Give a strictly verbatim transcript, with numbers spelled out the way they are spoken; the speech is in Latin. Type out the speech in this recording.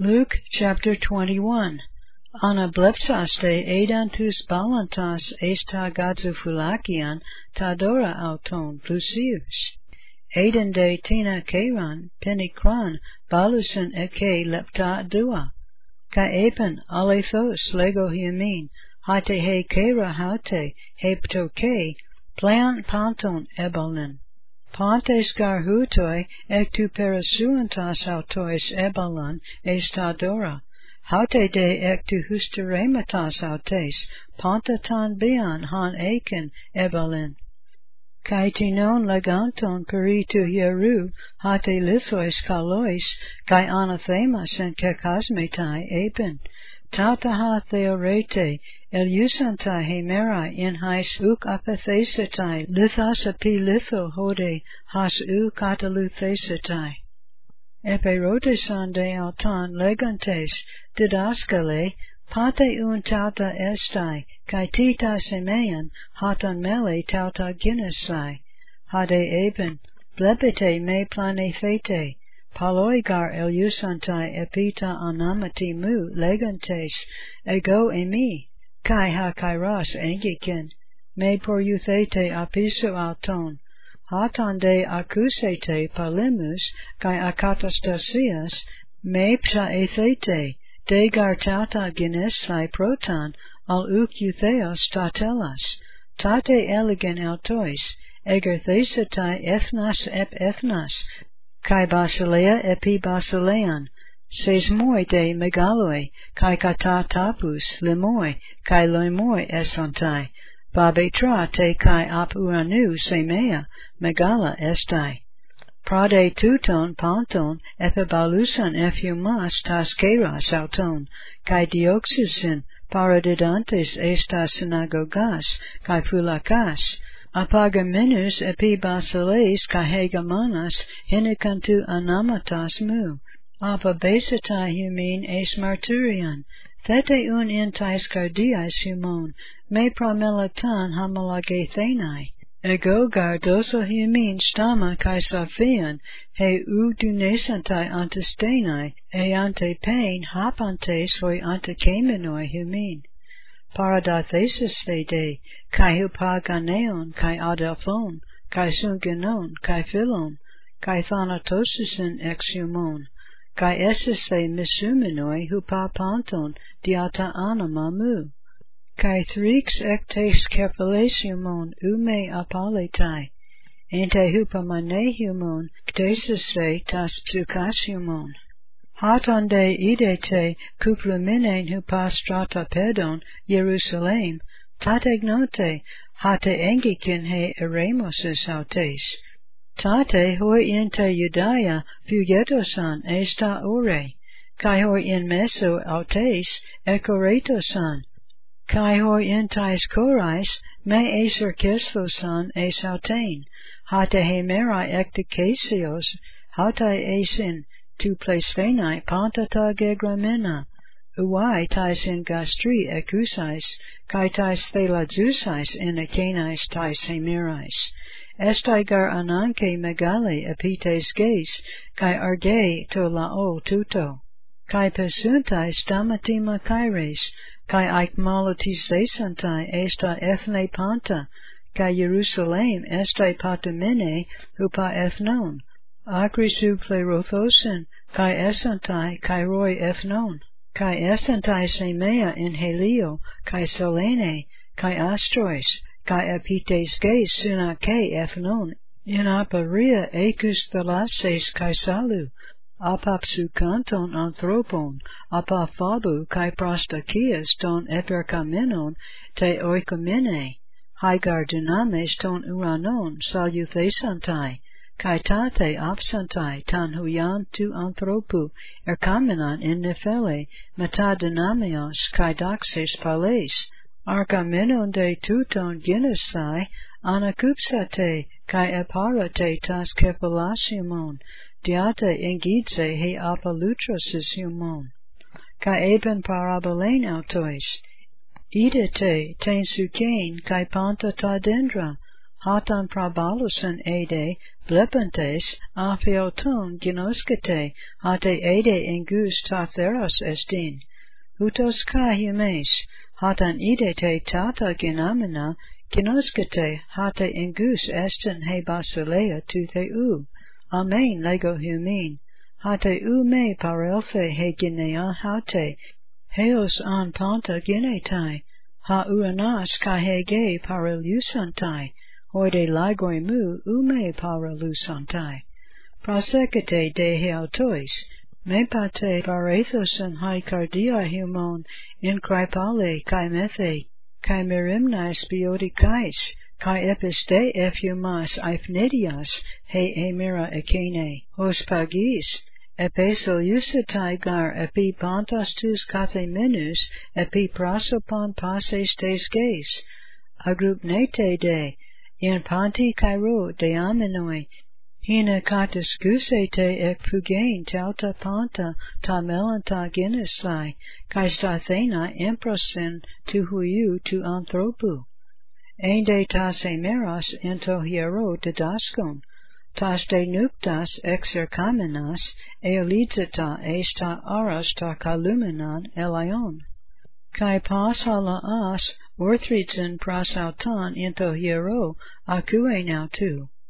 Luke chapter twenty-one. Anablepsaste edantus balantas esta gazufulakian tadora auton plusius. Edende tina keran penikran balusen eke lepta dua. Ka epen alethos lego hiamin hate he kera hate heptoke plan panton ebalin. Pontes garhutoi ectu perasuantas autois ebalan estadora. Haute de ectu husterematas autes, pontatan bean han eken ebalin. Kaitinon leganton peritu hieru, hate lithois kalois, kai anathemas en kekasmetai epen. Tautaha theorete, eliusantai hemerai in hais uk apathesetai, lithas api litho hode, has u kataluthesetai. Eperotesan de autan legantes, didaskale, pate un tauta estai, kai tita semean, hatan mele tauta ginesai, hade eben, blepete me plane fete, paloigar eliusantai epita anamati mu legantes, ego emi, kai ha kairas engiken, me por euthete apisu auton, hatan de acusete palimus, kai akatastasias, me psa ethete, degar tauta ginesai proton, al uk eutheos tatelas, tate eligen autois, eger thesetai ethnas ep ethnas, kai basilea epi basilean, ses moi de megaloi, kai kata tapus limoi, kai loimoi esontai, babetra te kai ap uranu semea, megala estai. Prade tuton panton epibalusan efumas tas keras auton, kai dioxusin paradidantes estas synagogas, kai fulakas, apagamenus epi basileis kai hegemonas hinikantu anamatas mu, apabesetai humin es marturian, thete un intais cardiais humon, me pramelatan hamalagethenai, ego gardoso humin stama kai saphian, he u dunesantai antestenai, e ante pain hapantes hoi ante kemenoi humin. Paradathesis fede, kai hupaganeon, kai adelphon, kai sungenon, kai philon, kai thanatosisin ex humon, kai esese misumenoi hupapanton diata anima mu. Kai thrix ectes kephales humon ume apaletai, ente hupamane humon ktesese tas psukas humon. Hatonde idete kupluminen hupastrata pedon Jerusalem, tategnote, hate engikin he eremosis autes. Tate hoi inte Judea fugetosan esta ore, kai hoi in meso autes ekoretosan, kai hoi entais korais me eser kesthosan es autain, hate he mera ectikesios, hate esin tu plesvenai pantata gegramena, uai tais in gastri ecusais, kai tais theladzusais in akenais tais hemerais. Estai gar ananke megale epites geis, kai arge to lao tuto, kai pesuntai stamatima kaires, kai aikmalotis thesantai esta ethne panta, kai Jerusalem estai patamene hupa ethnon, acrisu plerothosin, kai esantai kai roi ethnon, kai esantai semea in helio, kai selene, kai astrois, kai epites geis synake ethnon, in aparia ecus thalases kai salu, apapsu kanton anthropon, apaphabu kai prostakias ton eperkamenon te oikomene, haigar dynames ton uranon saluthesantai, kai tate absantai tan huyan tu anthropu erkamenan in nefele meta dynamios kai doxes pales, archamenon de tuton ginesai, anakupsate kai eparate tas kephalasiumon, diate ingidse he apalutrosis humon, kai eben parabolain autois, idete ten sukein kai panta ta dendra, hatan prabalusan ede, blepantes, apheoton ginoskete, hate ede engus ta theros estin. Utos kai humes, hatan idete tata ginamina, ginoskete, hate engus estin he basileia tu theu. Amen lego humin. Hate u me parelfe he ginea hate, heos an panta ginetai, ha uanas kai he ge paralusantai, hoide ligoi mu ume paralusantai. Prosekete de heautois, me pate parethosan hai cardia humon in cripale kai methe, kai merimnais biodikais, kai episte ephumas eiphnedias, he emira ekene, hos pagis, epesolusatai gar epi pantas tus kathemenus, epi prosopon pases tes geis, agrupnete de, in panti cairo de amenoi, hina katus gusete ek fugain tauta panta ta melanta ginesai, kai stathena emprosen tu huiu tu anthropu. Ende tas emeras ento hiero didaskon, tas de nuptas exercamenas, eolizita esta aras ta kalumenan elion. Kai pas hala as orthritzen prasautan ento hiero acue now tu.